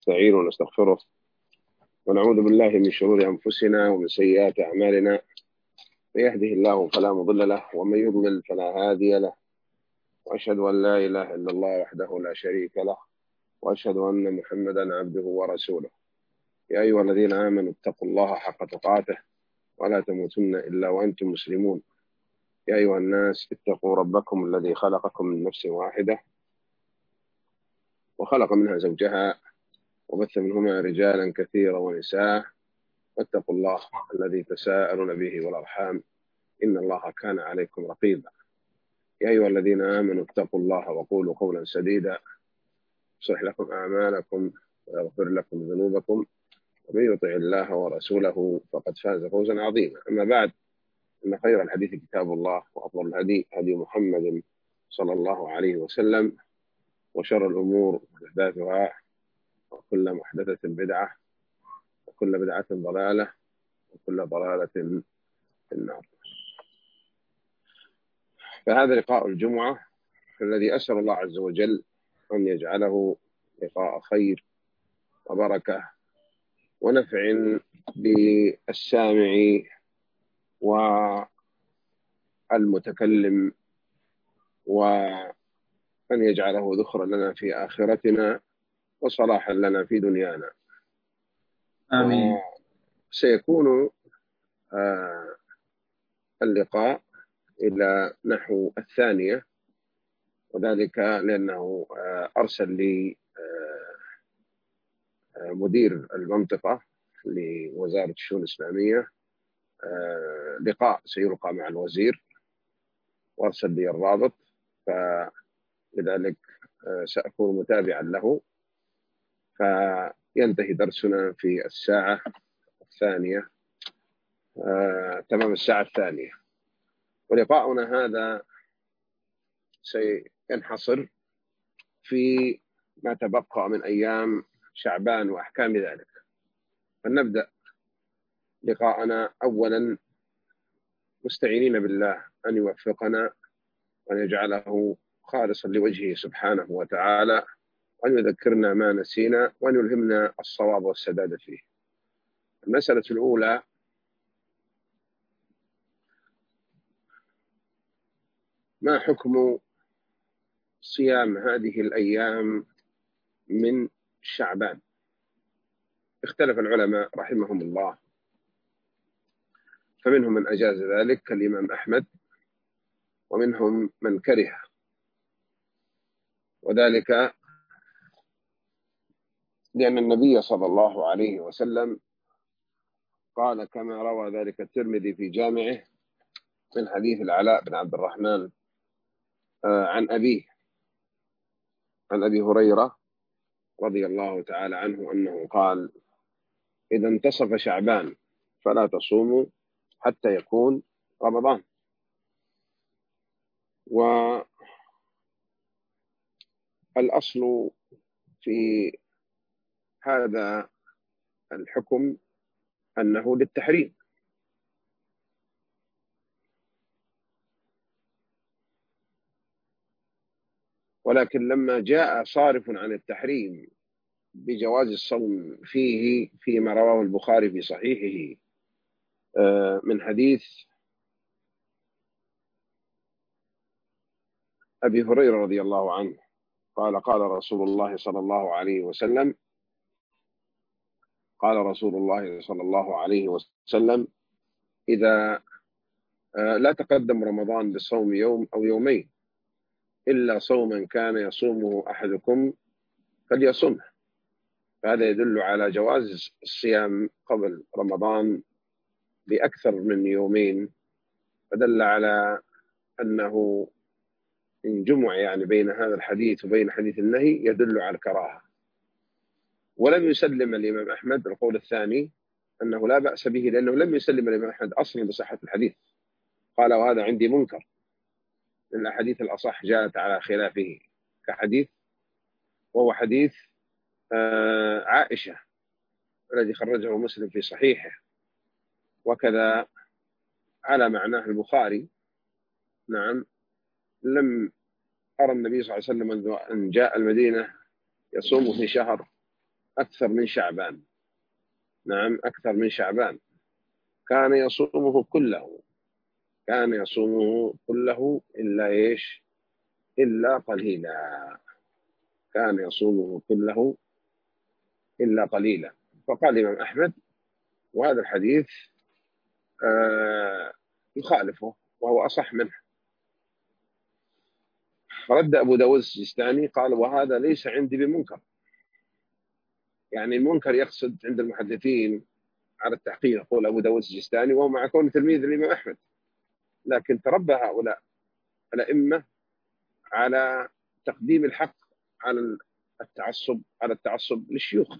نستعين ونستغفره ونعوذ بالله من شرور أنفسنا ومن سيئات أعمالنا. من يهده الله فلا مضل له ومن يضلل فلا هادي له، وأشهد أن لا إله إلا الله وحده لا شريك له، وأشهد أن محمدا عبده ورسوله. يا أيها الذين آمنوا اتقوا الله حق تقاته ولا تموتن إلا وأنتم مسلمون. يا أيها الناس اتقوا ربكم الذي خلقكم من نفس واحدة وخلق منها زوجها وبث منهما رجالا كثيرا ونساء، واتقوا الله الذي تساءلون به والأرحام إن الله كان عليكم رقيبا. يا أيها الذين آمنوا اتقوا الله وقولوا قولا سديدا يصلح لكم أعمالكم ويغفر لكم ذنوبكم، ومن يطع الله ورسوله فقد فاز فوزا عظيما. أما بعد، إن خير الحديث كتاب الله، وأفضل الهدي هدي محمد صلى الله عليه وسلم، وشر الأمور محدثاتها، وكل محدثة بدعة، وكل بدعة ضلالة، وكل ضلالة في النار. فهذا لقاء الجمعة الذي أسأل الله عز وجل أن يجعله لقاء خير وبركة ونفع بالسامع والمتكلم، وأن يجعله ذخرا لنا في آخرتنا وصلاحا لنا في دنيانا. آمين. سيكون اللقاء إلى نحو 2، وذلك لأنه أرسل لي مدير المنطقة لوزارة الشؤون الإسلامية لقاء سيلقى مع الوزير، وأرسل لي الرابط، فلذلك سأكون متابعا له. فينتهي درسنا في الساعة 2، تمام الساعة 2. ولقاؤنا هذا سينحصر في ما تبقى من أيام شعبان وأحكام ذلك. فلنبدأ لقاءنا أولا مستعينين بالله أن يوفقنا وأن يجعله خالصا لوجهه سبحانه وتعالى، وأن يذكرنا ما نسينا، وأن يلهمنا الصواب والسداد فيه. المسألة الأولى: ما حكم صيام هذه الأيام من شعبان؟ اختلف العلماء رحمهم الله، فمنهم من أجاز ذلك كالإمام أحمد، ومنهم من كره، وذلك لأن النبي صلى الله عليه وسلم قال كما روى ذلك الترمذي في جامعه من حديث العلاء بن عبد الرحمن عن أبي هريرة رضي الله تعالى عنه أنه قال: إذا انتصف شعبان فلا تصوموا حتى يكون رمضان. والأصل في هذا الحكم أنه للتحريم، ولكن لما جاء صارف عن التحريم بجواز الصوم فيه فيما رواه البخاري في صحيحه من حديث أبي هريرة رضي الله عنه قال: قال رسول الله صلى الله عليه وسلم: إذا لا تقدم رمضان بالصوم يوم أو يومين إلا صوما كان يصومه أحدكم فليصمه. فهذا يدل على جواز الصيام قبل رمضان بأكثر من يومين، فدل على أنه إن جمع يعني بين هذا الحديث وبين حديث النهي يدل على الكراهة. ولم يسلم الإمام أحمد القول الثاني أنه لا بأس به، لأنه لم يسلم الإمام أحمد أصلا بصحة الحديث، قال: وهذا عندي منكر، لأن الأحاديث الأصح جاءت على خلافه، كحديث وهو حديث عائشة الذي خرجه مسلم في صحيحه، وكذا على معناه البخاري. نعم، لم أرى النبي صلى الله عليه وسلم منذ أن جاء المدينة يصوم في شهر أكثر من شعبان. نعم، أكثر من شعبان. كان يصومه كله، كان يصومه كله إلا إيش؟ إلا قليلا. كان يصومه كله إلا قليلا. فقال الإمام أحمد: وهذا الحديث يخالفه وهو أصح منه. فرد أبو داود السجستاني قال: وهذا ليس عندي بمنكر. يعني المنكر يقصد عند المحدثين على التحقيق، يقول أبو داود السجستاني وهو مع كونه تلميذ الإمام أحمد، لكن تربى هؤلاء الأئمة على تقديم الحق على التعصب، على التعصب للشيوخ.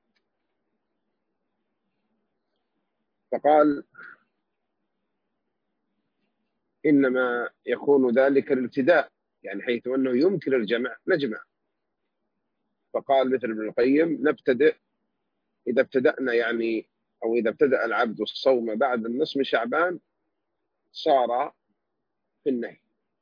فقال: إنما يكون ذلك الابتداء، يعني حيث أنه يمكن الجمع نجمع. فقال مثل ابن القيم: نبتدئ إذا ابتدأنا، يعني أو إذا ابتدأ العبد الصوم بعد النصف من شعبان صار في النهي،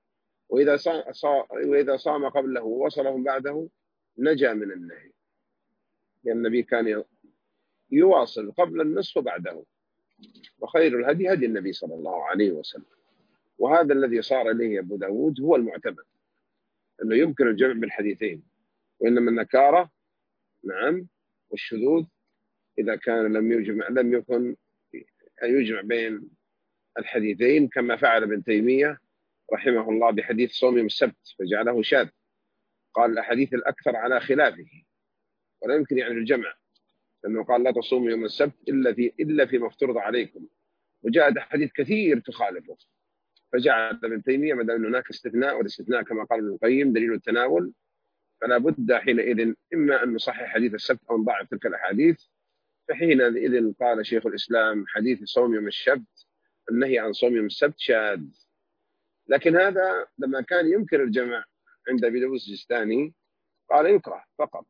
وإذا صام قبله ووصله بعده نجا من النهي، لأن النبي كان يواصل قبل النصف وبعده. وخير الهدي هدي النبي صلى الله عليه وسلم. وهذا الذي صار إليه أبو داود هو المعتمد، أنه يمكن الجمع بالحديثين، وإنما النكارة نعم والشذوذ إذا كان لم يكن يجمع بين الحديثين، كما فعل ابن تيمية رحمه الله بحديث صوم يوم السبت فجعله شاذ. قال: الأحاديث الأكثر على خلافه، ولا يمكن يعني الجمع، لأنه قال: لا تصوموا يوم السبت إلا فيما افترض عليكم، وجاءت أحاديث كثير تخالفه. فجعل ابن تيمية ما دام أن هناك استثناء، والاستثناء كما قال ابن القيم دليل التناول، فلا بد حينئذ إما أن نصحح حديث السبت أو نضاعف تلك الأحاديث. فحينئذ قال شيخ الإسلام: حديث صوم يوم السبت، النهي عن صوم يوم السبت شاذ. لكن هذا لما كان يمكن الجمع عند أبي داود السجستاني قال يكره فقط،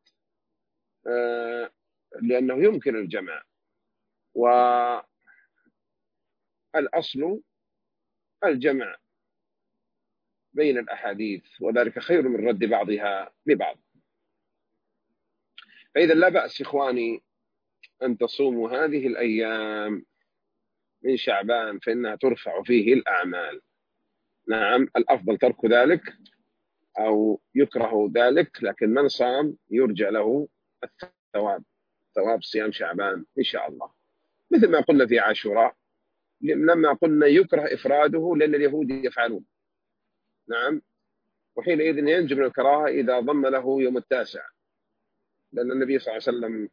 لأنه يمكن الجمع، والأصل الجمع بين الأحاديث، وذلك خير من رد بعضها ببعض. فإذا لا بأس إخواني أن تصوموا هذه الأيام من شعبان، فإنها ترفع فيه الأعمال. نعم، الأفضل ترك ذلك أو يكره ذلك، لكن من صام يرجى له الثواب، ثواب صيام شعبان إن شاء الله. مثل ما قلنا في عاشوراء، لما قلنا يكره إفراده لأن اليهود يفعلون. نعم، وحينئذ ينجو من الكراهة إذا ضم له يوم التاسع، لأن النبي صلى الله عليه وسلم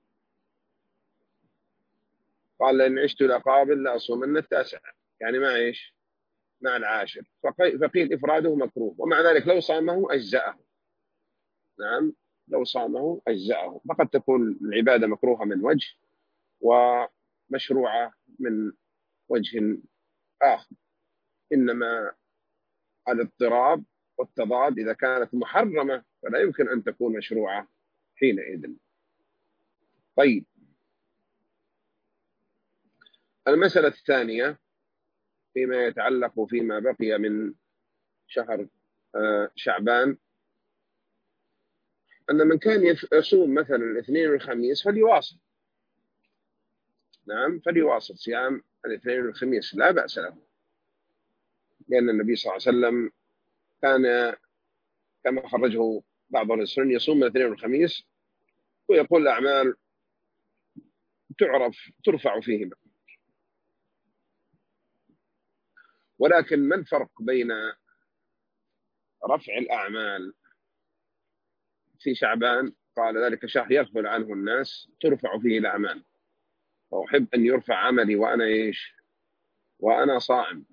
قال: لئن عشت إلى قابل لأصومن التاسع، يعني مع إيش؟ مع العاشر. فقيل إفراده مكروه، ومع ذلك لو صامه أجزأه. نعم، لو صامه أجزأه. فقد تكون العبادة مكروهة من وجه ومشروعة من وجه آخر، إنما الاضطراب والتضاد إذا كانت محرمة فلا يمكن أن تكون مشروعة حينئذ. طيب، المسألة الثانية فيما يتعلق فيما بقي من شهر شعبان، أن من كان يصوم مثلا الاثنين والخميس فليواصل. نعم، فليواصل صيام الاثنين والخميس، لا بأس له، لأن النبي صلى الله عليه وسلم كان كما خرجه بعض أهل السنن يصوم الاثنين والخميس، ويقول الأعمال ترفع فيهما. ولكن ما الفرق بين رفع الأعمال في شعبان؟ قال: ذلك شهر يغفل عنه الناس ترفع فيه الأعمال، وأحب أن يرفع عملي وأنا إيش؟ وأنا صائم.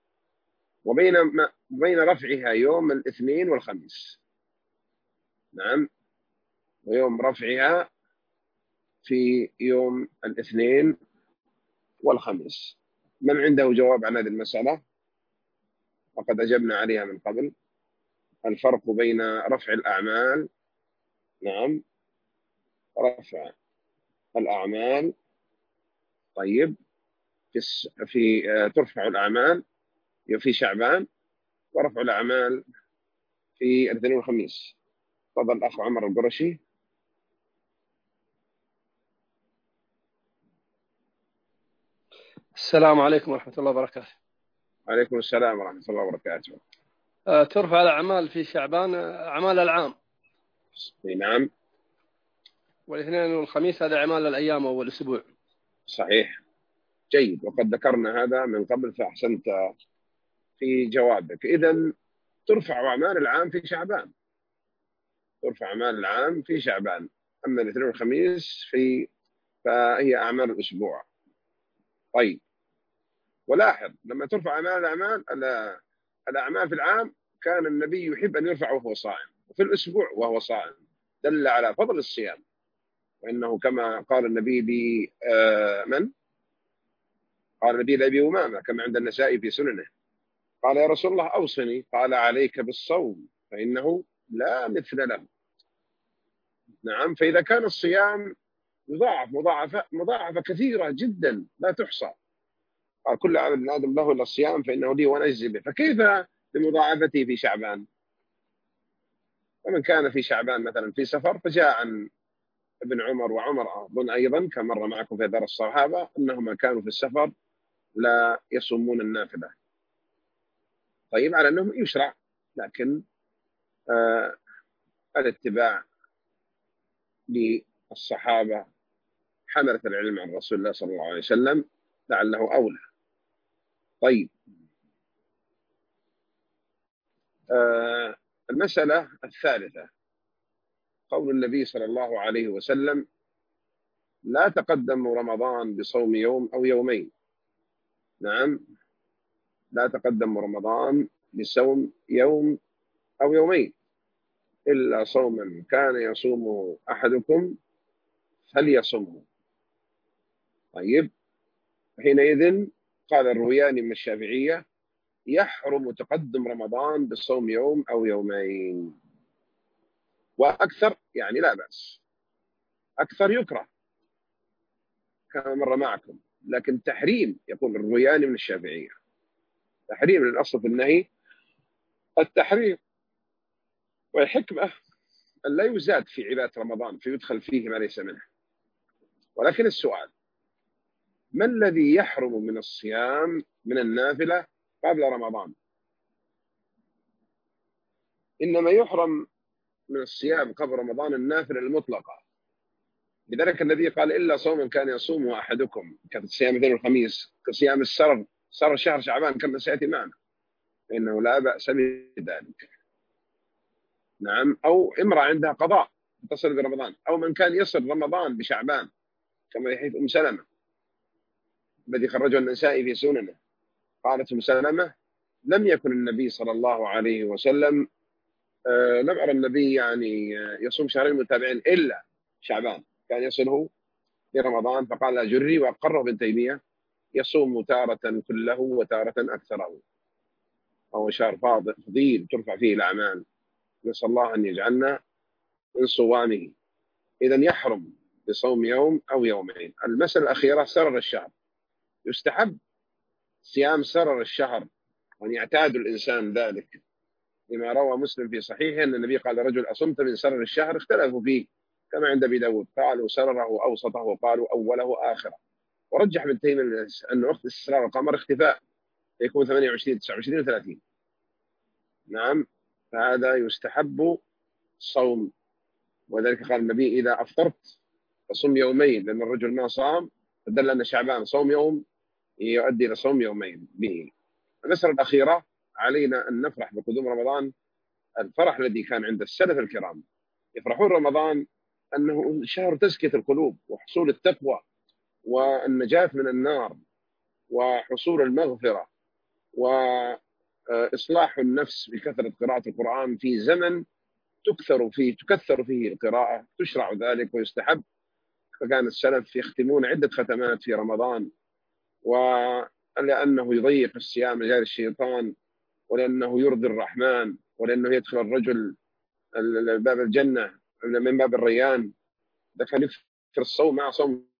وبين رفعها يوم الاثنين والخميس. نعم، ويوم رفعها في يوم الاثنين والخميس. من عنده جواب عن هذه المسألة؟ وقد أجبنا عليها من قبل. الفرق بين رفع الأعمال، نعم، رفع الأعمال، طيب، في ترفع الأعمال في شعبان، ورفع الأعمال في الاثنين والخميس. تفضل الأخ عمر القرشي. السلام عليكم ورحمة الله وبركاته. عليكم السلام ورحمة الله وبركاته. ترفع الأعمال في شعبان أعمال العام، نعم والاثنين والخميس هذا أعمال الأيام أو الأسبوع. صحيح، جيد، وقد ذكرنا هذا من قبل فأحسنت في جوابك. إذن ترفع أعمال العام في شعبان، ترفع أعمال العام في شعبان، أما الاثنين والخميس فهي أعمال الأسبوع. طيب، ولاحظ لما ترفع الأعمال في العام كان النبي يحب أن يرفع وهو صائم، وفي الأسبوع وهو صائم، دل على فضل الصيام. وإنه كما قال النبي من؟ قال النبي لأبي أمامة كما عند النسائي في سننه، قال يا رسول الله أوصني، قال عليك بالصوم فإنه لا مثل له. نعم، فإذا كان الصيام يضاعف مضاعفة كثيرة جدا لا تحصى، قال كل عمل ابن آدم له إلا الصيام فإنه لي وأنا أجزي به، فكيف بمضاعفته في شعبان؟ ومن كان في شعبان مثلا في سفر، فجاء عن ابن عمر وعمر أظن أيضا كما مر معكم في درس الصحابة أنهما كانوا في السفر لا يصومون النافلة. طيب، على أنهم يشرع، لكن الاتباع للصحابة حملة العلم عن رسول الله صلى الله عليه وسلم لعله أولى. طيب، المسألة الثالثة قول النبي صلى الله عليه وسلم لا تقدم رمضان بصوم يوم أو يومين. نعم، لا تقدم رمضان بصوم يوم أو يومين إلا صوما كان يصوم أحدكم فليصمه. طيب، حينئذ قال الروياني من الشافعية يحرم تقدم رمضان بصوم يوم أو يومين، وأكثر يعني لا بأس، أكثر يكره كما مر معكم، لكن تحريم يقول الروياني من الشافعية، تحريم للأصل في النهي التحريم، والحكمة أن لا يزاد في عبادة رمضان فيدخل فيه ما ليس منه. ولكن السؤال، ما الذي يحرم من الصيام من النافلة قبل رمضان؟ إنما يحرم من الصيام قبل رمضان النافلة المطلقة، لذلك النبي قال إلا صوما كان يصومه أحدكم كصيام الاثنين والخميس، كصيام سر شهر شعبان كما سيأتي معنا، فإنه لا بأس بذلك. نعم، أو امرأة عندها قضاء تصل برمضان، أو من كان يصل رمضان بشعبان كما يحيث أم سلمة الذي خرجه النسائي في سننه، قالت أم سلمة لم يكن النبي صلى الله عليه وسلم لم أرى النبي يعني يصوم شهرين متابعين إلا شعبان، كان يصله في رمضان، فقال جري، وأقره ابن تيمية يصوم تارة كله وتارة أكثره، وهو شهر فضيل ترفع فيه الأعمال، نسأل الله أن يجعلنا من صوامه. إذا يحرم بصوم يوم أو يومين. المسألة الأخيرة سرر الشهر، يستحب صيام سرر الشهر وأن يعتاد الإنسان ذلك، لما روى مسلم في صحيحه أن النبي قال رجل أصمت من سرر الشهر، اختلفوا فيه كما عند أبي داود، قالوا سرره أوسطه وقالوا أوله آخره، ورجح ابن تيمية أن وقت استسرار القمر اختفاء يكون 28 29 و30. نعم، فهذا يستحب الصوم، وذلك قال النبي إذا أفطرت فصم يومين، لأن الرجل ما صام فدل أن شعبان صوم يوم يؤدي إلى صوم يومين به. المسألة الأخيرة، علينا أن نفرح بقدوم رمضان الفرح الذي كان عند السلف الكرام، يفرحون رمضان أنه شهر تزكية القلوب وحصول التقوى والنجاة من النار وحصول المغفرة وإصلاح النفس بكثرة قراءة القرآن في زمن تكثر فيه القراءة، تشرع ذلك ويستحب. فكان السلف يختمون عدة ختمات في رمضان، ولأنه يضيق الصيام لجال الشيطان، ولأنه يرضي الرحمن، ولأنه يدخل الرجل باب الجنة من باب الريان، ده كان يكثر الصوم مع صوم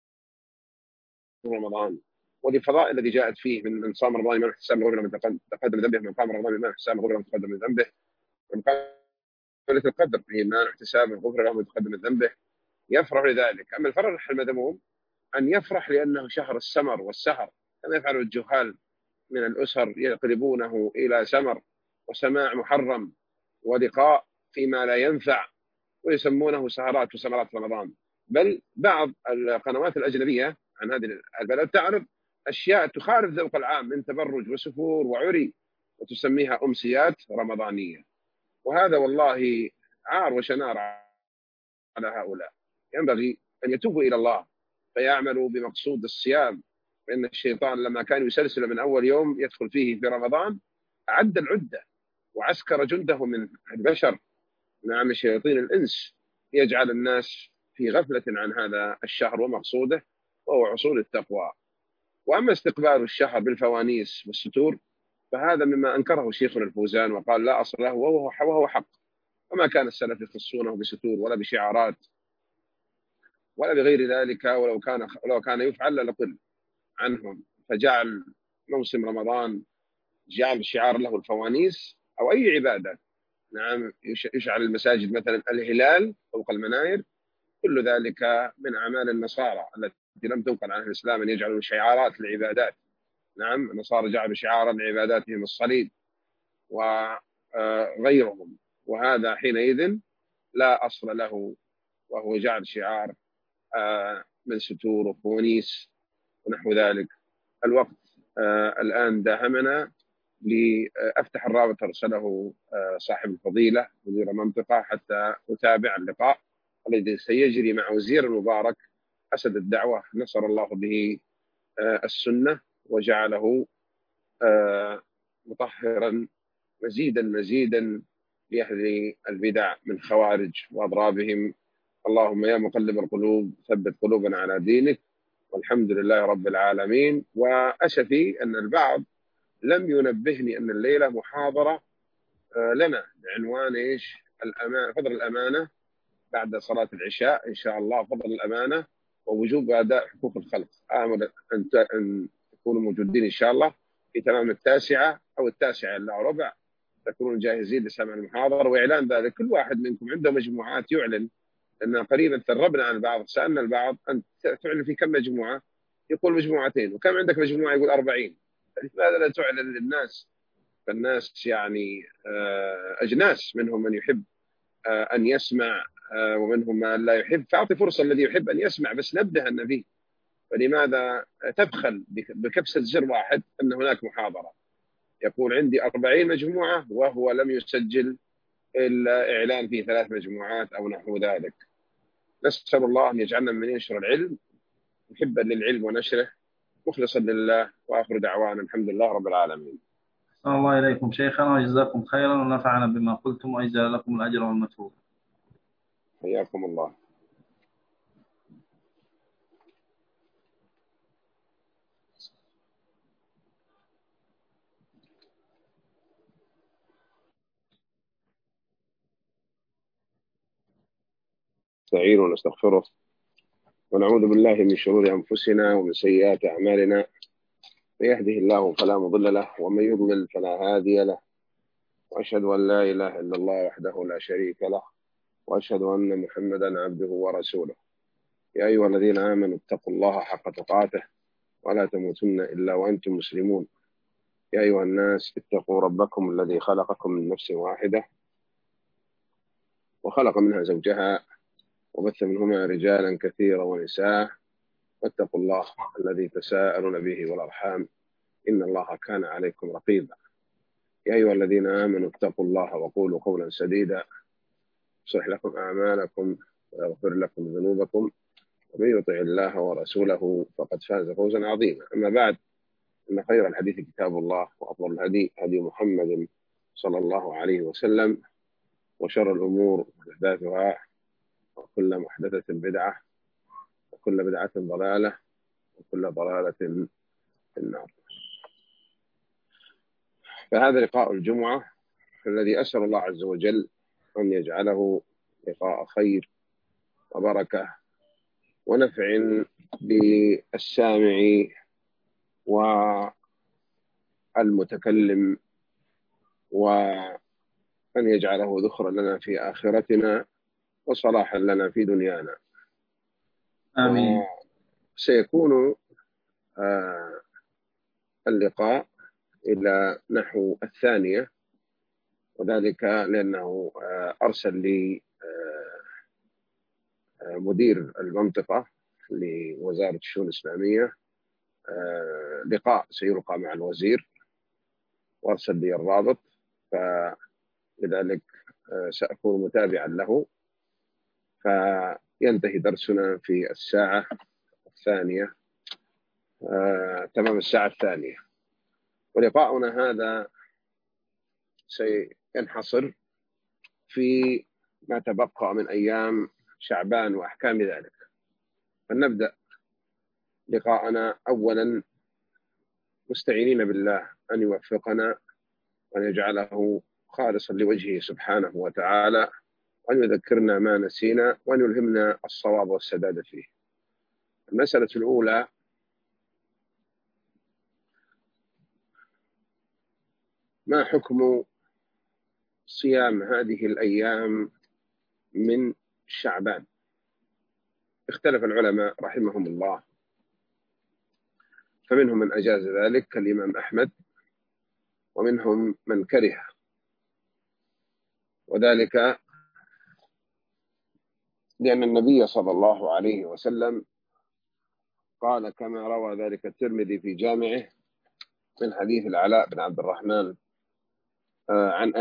رمضان، وللفضائل التي جاءت فيه من صام رمضان من حساب غفر من تقدم ذنبه، من قام رمضان من حساب غفر من تقدم ذنبه، من قام ليلة القدر إيمان واحتساب غفر له من تقدم ذنبه، يفرح لذلك. أما الفرح المذموم أن يفرح لأنه شهر السمر والسهر، كما يفعل الجهال من الأسر، يقلبونه إلى سمر وسماع محرم ولقاء فيما لا ينفع، ويسمونه سهرات وسمرات رمضان. بل بعض القنوات الأجنبية عن هذه البلد تعرض أشياء تخالف ذوق العام من تبرج وسفور وعري، وتسميها أمسيات رمضانية. وهذا والله عار وشنار على هؤلاء. ينبغي أن يتوبوا إلى الله فيعملوا بمقصود الصيام، فإن الشيطان لما كان يسلسل من أول يوم يدخل فيه في رمضان أعد العدة وعسكر جنده من البشر، نعم شياطين الإنس، يجعل الناس في غفلة عن هذا الشهر ومقصوده، وهو عصول التقوى. وأما استقبال الشهر بالفوانيس والستور فهذا مما أنكره شيخنا الفوزان وقال لا أصل له وهو حق. وما كان السلف يخصونه بستور ولا بشعارات ولا بغير ذلك، ولو كان يفعل لقل عنهم. فجعل موسم رمضان جعل شعار له الفوانيس أو أي عبادة، نعم يشعل المساجد مثلا الهلال فوق المناير، كل ذلك من أعمال النصارى التي لم تنقل عن الإسلام أن يجعلوا شعارات العبادات. نعم النصارى جعلوا شعارا لعباداتهم الصليب وغيرهم، وهذا حينئذ لا أصل له، وهو جعل شعار من ستور وفوانيس ونحو ذلك. الوقت الآن داهمنا لأفتح الرابط أرسله صاحب الفضيلة مدير منطقة حتى أتابع اللقاء الذي سيجري مع وزير المبارك أسد الدعوة، نصر الله به السنة وجعله مطهرا مزيدا لأهل البدع من خوارج وأضرابهم. اللهم يا مقلب القلوب ثبت قلوبنا على دينك، والحمد لله رب العالمين. وأسفي أن البعض لم ينبهني أن الليلة محاضرة لنا بعنوان إيش؟ الأمانة، فضل الأمانة بعد صلاة العشاء إن شاء الله، فضل الأمانة ووجوب أداء حقوق الخلق. آمل أن تكونوا موجودين إن شاء الله في تمام 9 أو 9:15 تكونوا جاهزين لسماع المحاضرة وإعلان ذلك. كل واحد منكم عنده مجموعات يعلن، لأن قريبا تدربنا عن البعض، سألنا البعض أن تعلن في كم مجموعة، يقول مجموعتين، وكم عندك مجموعة يقول 40. لماذا لا تعلن للناس؟ فالناس يعني أجناس، منهم من يحب أن يسمع ومنهم من لا يحب، فأعطي فرصة الذي يحب أن يسمع بس نبه أن فيه. فلماذا تبخل بكبسة زر واحد أن هناك محاضرة؟ يقول عندي 40 مجموعة وهو لم يسجل إلا إعلان في 3 مجموعات أو نحو ذلك. نسأل الله أن يجعلنا من ينشر العلم محبا للعلم ونشره مخلصا لله، وآخر دعوانا الحمد لله رب العالمين. صلى الله إليكم شيخنا وجزاكم خيرا ونفعنا بما قلتم وأجزل لكم الأجر والمثوب. حياكم الله. نستعين ونستغفره ونعوذ بالله من شرور أنفسنا ومن سيئات أعمالنا، من يهده الله فلا مضل له ومن يضلل فلا هادي له، وأشهد أن لا إله إلا الله وحده لا شريك له، وأشهد أن محمدا عبده ورسوله. يا أيها الذين آمنوا اتقوا الله حق تقاته ولا تموتن إلا وأنتم مسلمون. يا أيها الناس اتقوا ربكم الذي خلقكم من نفس واحدة وخلق منها زوجها وبث منهما رجالا كثيرا ونساء، واتقوا الله الذي تساءلون به والأرحام إن الله كان عليكم رقيبا. يا أيها الذين آمنوا اتقوا الله وقولوا قولا سديدا يصلح لكم أعمالكم ويغفر لكم ذنوبكم، ومن يطع الله ورسوله فقد فاز فوزا عظيما. أما بعد، إن خير الحديث كتاب الله، وأفضل الهدي هدي محمد صلى الله عليه وسلم، وشر الأمور محدثاتها، وكل محدثة بدعة، وكل بدعة ضلالة، وكل ضلالة في النار. فهذا لقاء الجمعة الذي أسأل الله عز وجل أن يجعله لقاء خير وبركة ونفع بالسامع والمتكلم، وأن يجعله ذخرا لنا في آخرتنا وصلاحا لنا في دنيانا. آمين. سيكون اللقاء إلى نحو 2، وذلك لأنه أرسل لي مدير المنطقة لوزارة الشؤون الإسلامية لقاء سيلقى مع الوزير، وأرسل لي الرابط، فلذلك سأكون متابعا له. فينتهي درسنا في 2:00 تمام 2:00. ولقاؤنا هذا سينحصر في ما تبقى من أيام شعبان وأحكام ذلك. فلنبدأ لقاءنا أولا مستعينين بالله أن يوفقنا وأن يجعله خالصا لوجهه سبحانه وتعالى، وأن يذكرنا ما نسينا، وأن يلهمنا الصواب والسداد فيه. المسألة الأولى: ما حكم صيام هذه الأيام من شعبان؟ اختلف العلماء رحمهم الله، فمنهم من أجاز ذلك كالإمام أحمد، ومنهم من كره، وذلك لأن النبي صلى الله عليه وسلم قال كما روى ذلك الترمذي في جامعه من حديث العلاء بن عبد الرحمن عن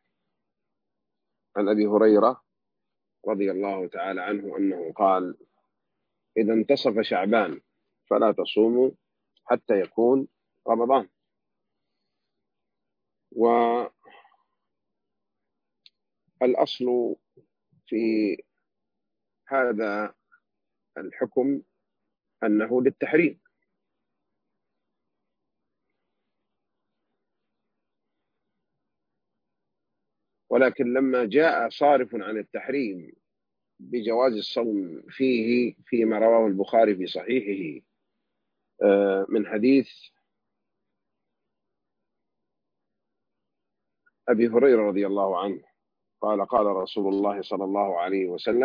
أبي هريرة رضي الله تعالى عنه أنه قال: إذا انتصف شعبان فلا تصوموا حتى يكون رمضان. والأصل في هذا الحكم أنه للتحريم، ولكن لما جاء صارف عن التحريم بجواز الصوم فيه فيما رواه البخاري في صحيحه من حديث أبي هريرة رضي الله عنه قال: قال رسول الله صلى الله عليه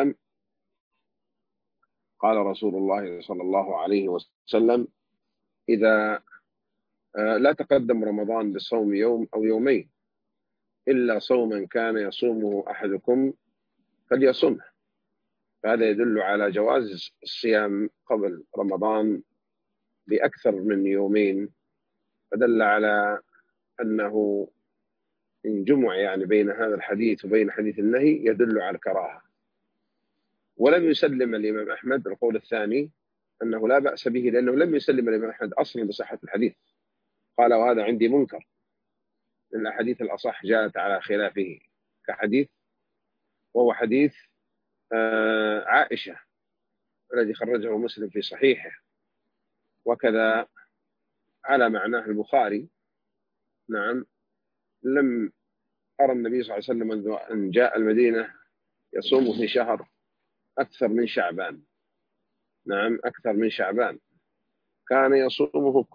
وسلم: إذا لا تقدم رمضان بصوم يوم أو يومين إلا صوما كان يصومه أحدكم فليصمه. فهذا يدل على جواز الصيام قبل رمضان بأكثر من يومين، فدل على أنه إن جمع يعني بين هذا الحديث وبين حديث النهي يدل على الكراهة. ولم يسلم الإمام أحمد القول الثاني أنه لا بأس به، لأنه لم يسلم الإمام أحمد أصلا بصحة الحديث، قال: وهذا عندي منكر، لأن الأحاديث الأصح جاءت على خلافه، كحديث وهو حديث عائشة الذي خرجه مسلم في صحيحه، وكذا على معناه البخاري. نعم، لم أرى النبي صلى الله عليه وسلم منذ أن جاء المدينة يصوم في شهر أكثر من شعبان. نعم، أكثر من شعبان. كان يصومه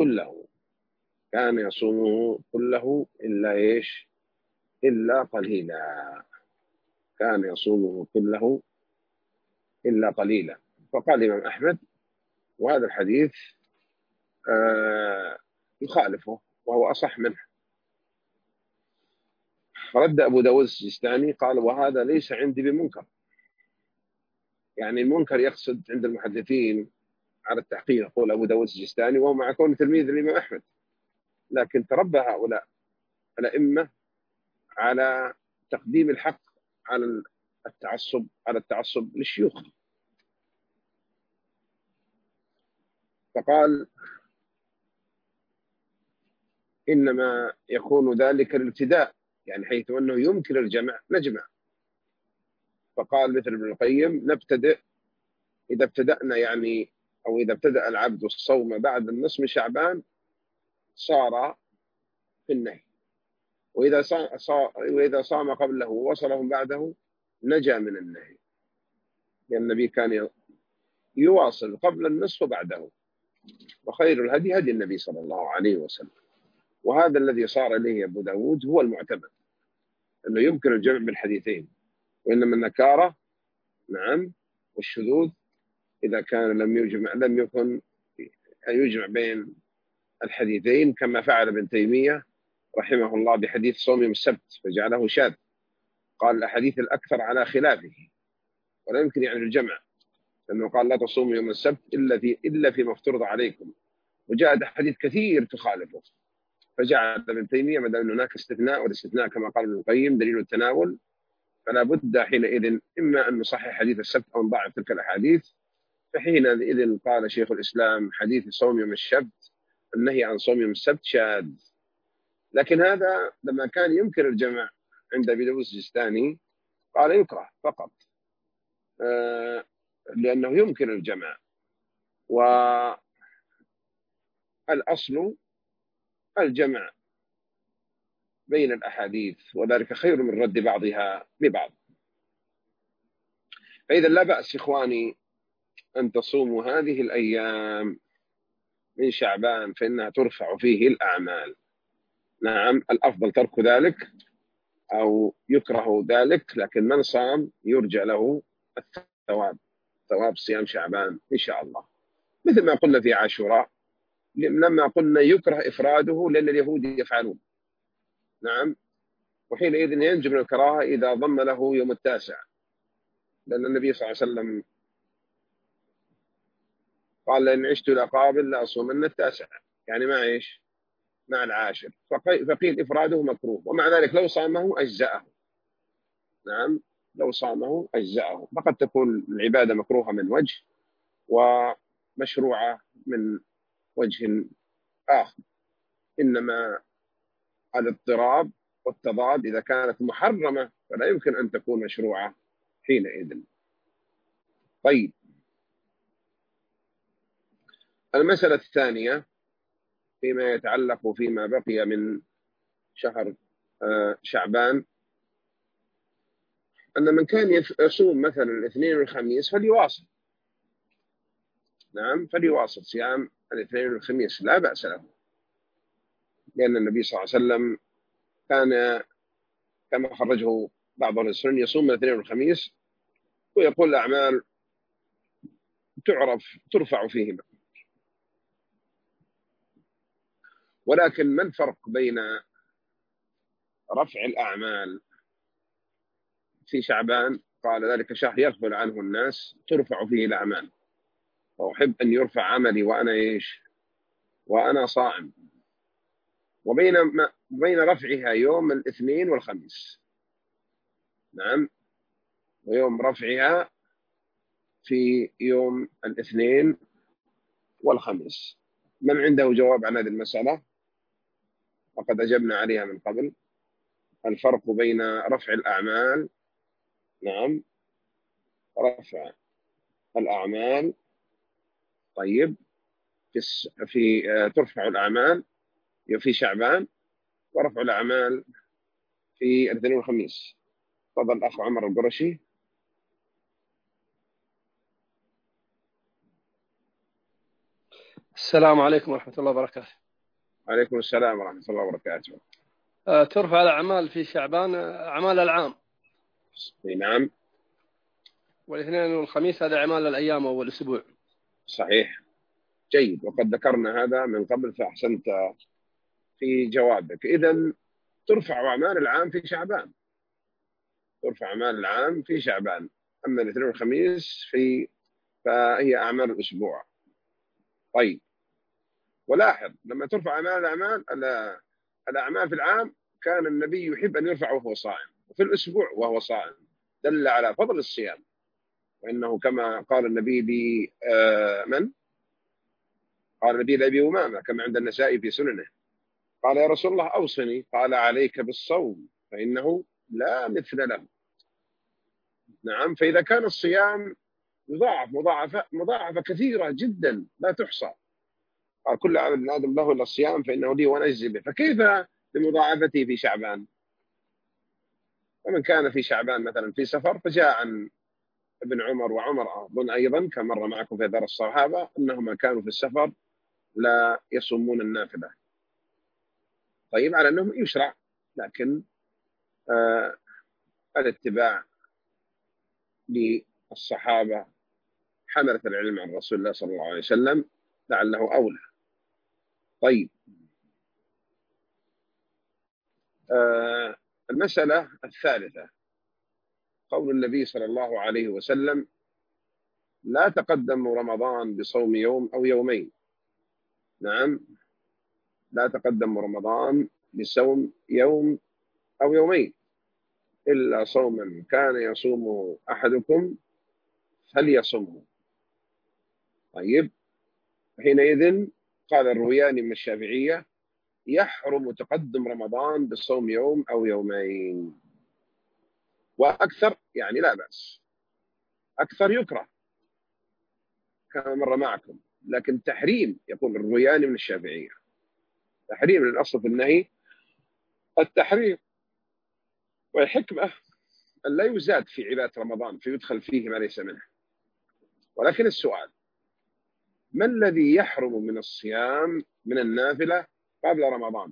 كله إلا إيش؟ إلا قليلا. كان يصومه كله إلا قليلا. فقال الإمام أحمد: وهذا الحديث يخالفه وهو أصح منه. فرد أبو داود السجستاني قال: وهذا ليس عندي بمنكر. يعني المنكر يقصد عند المحدثين على التحقيق، يقول أبو داود السجستاني وهو مع كونه تلميذ الإمام أحمد، لكن تربى هؤلاء الأئمة على تقديم الحق على التعصب للشيوخ. فقال: إنما يكون ذلك الابتداء، يعني حيث أنه يمكن الجمع نجمع. فقال مثل ابن القيم: نبتدئ إذا ابتدأنا، يعني أو إذا ابتدأ العبد الصوم بعد النصف من شعبان صار في النهي، وإذا صام قبله ووصلهم بعده نجا من النهي، لأن النبي كان يواصل قبل النصف وبعده، وخير الهدي هدي النبي صلى الله عليه وسلم. وهذا الذي صار إليه أبو داود هو المعتمد، أنه يمكن الجمع بالحديثين، وإنما النكارة نعم والشذوذ إذا كان لم يكن يجمع بين الحديثين كما فعل ابن تيمية رحمه الله بحديث صوم يوم السبت فجعله شاذ. قال الأحاديث الأكثر على خلافه ولا يمكن يعني الجمع، لأنه قال لا تصوموا يوم السبت إلا فيما افترض عليكم، وجاءت أحاديث كثير تخالفه، فجعل ابن تيمية ما دام هناك استثناء، والاستثناء كما قال ابن القيم دليل التناول، فلا بد حينئذ إما أن نصحح حديث السبت أو نضاعف تلك الأحاديث. فحينئذ قال شيخ الإسلام حديث صوم يوم السبت النهي عن صوم يوم السبت شاذ. لكن هذا لما كان يمكن الجمع عند أبي داود السجستاني قال يكره فقط، لأنه يمكن الجمع، والأصل الجمع بين الأحاديث، وذلك خير من رد بعضها ببعض. فإذا لا بأس إخواني أن تصوموا هذه الأيام من شعبان فإنها ترفع فيه الأعمال. نعم الأفضل ترك ذلك أو يكره ذلك، لكن من صام يرجى له الثواب، ثواب صيام شعبان إن شاء الله، مثل ما قلنا في عاشوراء لما قلنا يكره إفراده لأن اليهود يفعلون. نعم، وحينئذ ينجو من الكراهة إذا ضم له يوم التاسع، لأن النبي صلى الله عليه وسلم قال لئن عشت إلى قابل لأصومن التاسع، يعني ما إيش مع العاشر، فقيل إفراده مكروه، ومع ذلك لو صامه أجزأه. نعم لو صامه أجزأه، فقد تكون العبادة مكروهة من وجه ومشروعة من وجه آخر، إنما الاضطراب والتضاد إذا كانت محرمة فلا يمكن أن تكون مشروعة حينئذ. طيب، المسألة الثانية فيما يتعلق فيما بقي من شهر شعبان، أن من كان يصوم مثلا الاثنين والخميس فليواصل. نعم فليواصل صيام الاثنين والخميس لا بأس له، لأن النبي صلى الله عليه وسلم كان كما خرجه بعض السنن يصوم الاثنين والخميس، ويقول الأعمال ترفع فيهما. ولكن ما الفرق بين رفع الأعمال في شعبان؟ قال ذلك شهر يغفل عنه الناس ترفع فيه الأعمال، وأحب أن يرفع عملي وأنا صائم، وبين رفعها يوم الاثنين والخميس. نعم، ويوم رفعها في يوم الاثنين والخميس. من عنده جواب عن هذه المسألة؟ وقد أجبنا عليها من قبل. الفرق بين رفع الأعمال، نعم رفع الأعمال، طيب في ترفع الأعمال في شعبان، ورفع الأعمال في الاثنين والخميس. تفضل الأخ عمر القرشي. السلام عليكم ورحمة الله وبركاته. عليكم السلام ورحمة الله وبركاته. ترفع الأعمال في شعبان أعمال العام. نعم. والاثنين والخميس هذا أعمال الأيام أو الأسبوع. صحيح، جيد، وقد ذكرنا هذا من قبل فأحسنت في جوابك. إذن ترفع أعمال العام في شعبان، ترفع أعمال العام في شعبان، أما الاثنين والخميس فهي أعمال الأسبوع. طيب، ولاحظ لما ترفع الأعمال في العام كان النبي يحب أن يرفع وهو صائم، وفي الأسبوع وهو صائم، دل على فضل الصيام. وإنه كما قال النبي من؟ قال النبي لأبي أمامة كما عند النسائي في سننه، قال يا رسول الله أوصني، قال عليك بالصوم فإنه لا مثل له. نعم، فإذا كان الصيام يضاعف مضاعفة كثيرة جدا لا تحصى، قال كل عمل ابن آدم له إلا الصيام فإنه لي وأنا أجزي به، فكيف بمضاعفته في شعبان؟ ومن كان في شعبان مثلا في سفر، فجاء عن ابن عمر وعمر أظن أيضا كما مر معكم في دار الصحابة أنهما كانوا في السفر لا يصومون النافلة. طيب، على أنهم يشرع، لكن الاتباع للصحابة حملة العلم عن رسول الله صلى الله عليه وسلم لعله أولى. طيب، المسألة الثالثة قول النبي صلى الله عليه وسلم: لا تقدم رمضان بصوم يوم أو يومين. نعم، لا تقدم رمضان بصوم يوم أو يومين إلا صوما كان يصوم أحدكم فليصمه. طيب، حينئذ قال الروياني من الشافعية: يحرم تقدم رمضان بصوم يوم أو يومين، وأكثر يعني لا بأس، أكثر يكره كما مر معكم، لكن تحريم يقول الروياني من الشافعية، تحريم للأصل في النهي التحريم، والحكمة أن لا يزاد في عبادة رمضان فيدخل فيه ما ليس منه. ولكن السؤال: ما الذي يحرم من الصيام من النافلة قبل رمضان؟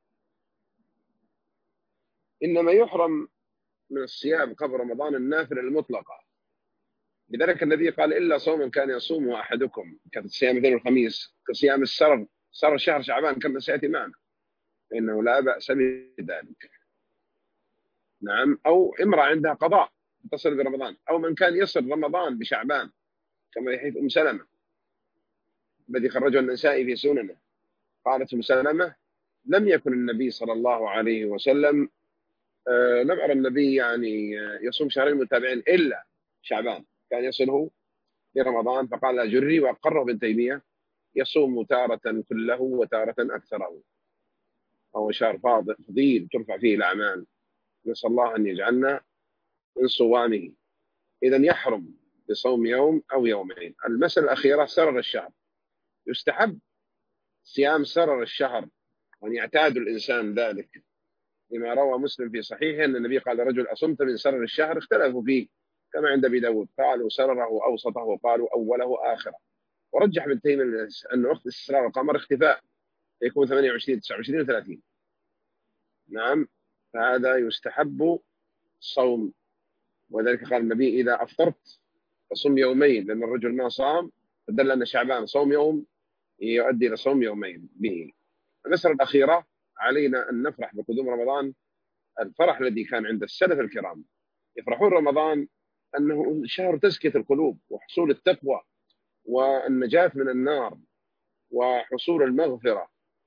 إنما يحرم من الصيام قبل رمضان النافلة المطلقة. لذلك النبي قال: إلا صوما كان يصومه أحدكم كصيام الاثنين والخميس، كصيام السرر، سرر شهر شعبان كما سيأتي معنا، فإنه لا بأس بذلك. نعم، أو امرأة عندها قضاء تصل برمضان، أو من كان يصل رمضان بشعبان كما يحيث أم سلمة الذي خرجه النسائي في سننه. قالت أم سلمة: لم يكن النبي صلى الله عليه وسلم لم أرى النبي يعني يصوم شهرين متابعين إلا شعبان، كان يصله في رمضان. فقال جري، وأقره ابن تيمية: يصوم تارة كله وتارة أكثره، وهو شهر فضيل ترفع فيه الأعمال، نسأل الله أن يجعلنا من صوامه. إذا يحرم بصوم يوم أو يومين. المسألة الأخيرة سرر الشهر، يستحب صيام سرر الشهر وأن يعتاد الإنسان ذلك، لما روى مسلم في صحيحه أن النبي قال: رجل أصمت من سرر الشهر؟ اختلفوا فيه كما عند أبي داود، قالوا سرره أوسطه وقالوا أوله آخره. ورجح ابن تيمية أن وقت استسرار القمر اختفاء، يكون 28 29 و30. نعم، فهذا يستحب الصوم، وذلك قال النبي: إذا أفطرت فصم يومين، لأن الرجل ما صام فدل أن شعبان صوم يوم يؤدي إلى صوم يومين به. المسألة الأخيرة: علينا أن نفرح بقدوم رمضان الفرح الذي كان عند السلف الكرام، يفرحون رمضان أنه شهر تزكية القلوب وحصول التقوى والنجاة من النار وحصول المغفرة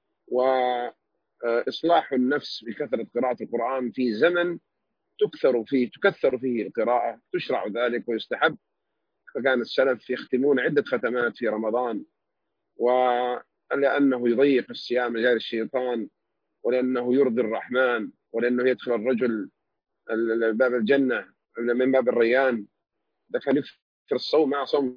وإصلاح النفس بكثرة قراءة القرآن في زمن تكثر فيه القراءة، تشرع ذلك ويستحب. فكان السلف يختمون عدة ختمات في رمضان، ولأنه يضيق الصيام لجار الشيطان، ولأنه يرضي الرحمن، ولأنه يدخل الرجل باب الجنة من باب الريان. ده كان يكثر الصوم مع صوم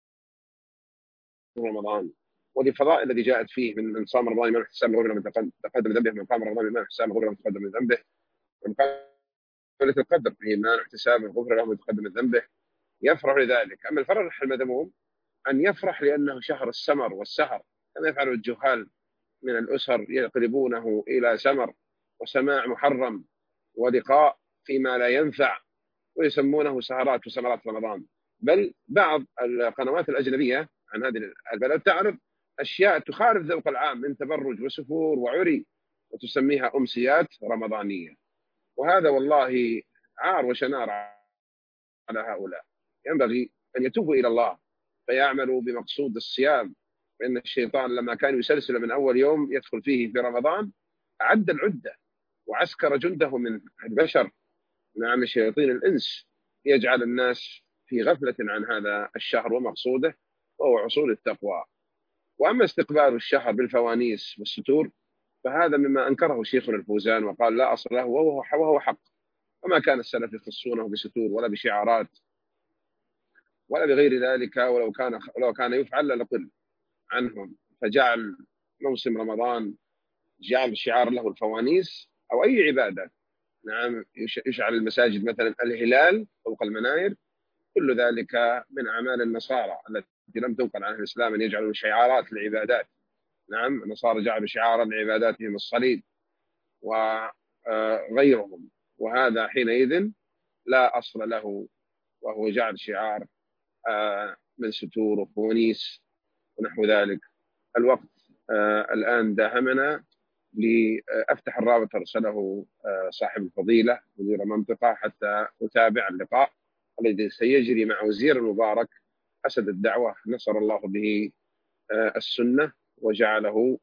رمضان، ولفضائل الذي جاءت فيه من صام رمضان من حساب غفر من تقدم ذنبه، من قام رمضان من حساب غفر من تقدم ذنبه، من قام ليلة القدر إيمان واحتساب غفر له من تقدم ذنبه، يفرح لذلك. أما الفرح المذموم أن يفرح لأنه شهر السمر والسهر، كما يفعل الجهال من الأسر، يقلبونه إلى سمر وسماع محرم ولقاء فيما لا ينفع، ويسمونه سهرات وسمرات رمضان. بل بعض القنوات الأجنبية عن هذه البلد تعرض أشياء تخالف ذوق العام من تبرج وسفور وعري، وتسميها أمسيات رمضانية. وهذا والله عار وشنار على هؤلاء. ينبغي أن يتوبوا إلى الله فيعملوا بمقصود الصيام، فإن الشيطان لما كان يسلسل من أول يوم يدخل فيه في رمضان أعد العدة وعسكر جنده من البشر، نعم شياطين الإنس، يجعل الناس في غفلة عن هذا الشهر ومقصوده، وهو حصول التقوى. وأما استقبال الشهر بالفوانيس والستور فهذا مما أنكره شيخنا الفوزان وقال لا أصل له وهو حق. وما كان السلف يخصونه بستور ولا بشعارات ولا بغير ذلك، ولو كان يفعل لقل عنهم. فجعل موسم رمضان جعل شعار له الفوانيس أو أي عبادة. نعم، يشعل المساجد مثلا الهلال فوق المناير، كل ذلك من أعمال النصارى التي لم تنقل عن الإسلام أن يجعلوا شعارات العبادات. نعم، النصارى جعلوا شعارا لعباداتهم الصليب وغيرهم، وهذا حينئذ لا أصل له، وهو جعل شعار من ستور وفوانيس ونحو ذلك. الوقت الآن داهمنا لأفتح الرابط أرسله صاحب الفضيلة مدير المنطقة حتى أتابع اللقاء الذي سيجري مع وزير المبارك أسد الدعوة، نصر الله به السنة وجعله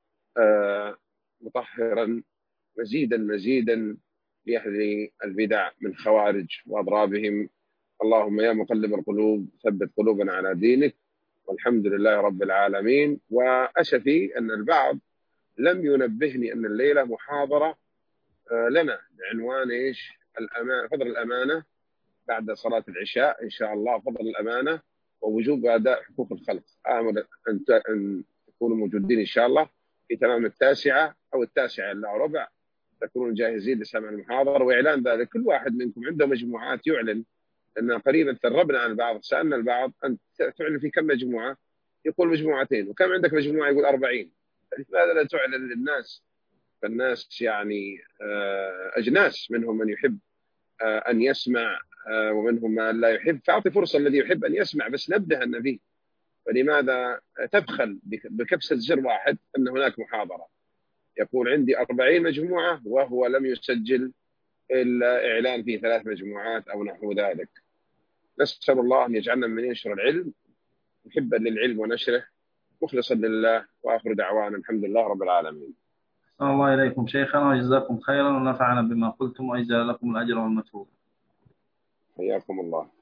مطهرا مزيدا لأهل البدع من خوارج وأضرابهم. اللهم يا مقلب القلوب ثبت قلوبنا على دينك، والحمد لله رب العالمين. وأسفي أن البعض لم ينبهني أن الليلة محاضرة لنا بعنوان إيش؟ الأمانة، فضل الأمانة بعد صلاة العشاء إن شاء الله، فضل الأمانة ووجوب أداء حقوق الخلق. آمل أن تكونوا موجودين إن شاء الله في تمام 9 أو 9:15 تكونون جاهزين لسماع المحاضرة وإعلان ذلك. كل واحد منكم عنده مجموعات يعلن، لأن قريبا تدربنا عن البعض، سألنا البعض أنت تعلن في كم مجموعة؟ يقول مجموعتين. وكم عندك مجموعة؟ يقول 40. لماذا لا تعلن للناس؟ فالناس يعني أجناس، منهم من يحب أن يسمع ومنهم من لا يحب، فأعطي فرصة الذي يحب أن يسمع، بس نبدأ أن فيه. فلماذا تبخل بكبسة زر واحد أن هناك محاضرة؟ يقول عندي 40 مجموعة وهو لم يسجل إلا إعلان في 3 مجموعات أو نحو ذلك. نسأل الله أن يجعلنا من ينشر العلم محبا للعلم ونشره مخلصا لله، وآخر دعوانا الحمد لله رب العالمين. أحسن الله إليكم شيخنا وجزاكم خيرا ونفعنا بما قلتم وأجزل لكم الأجر والمثوبة. حياكم الله.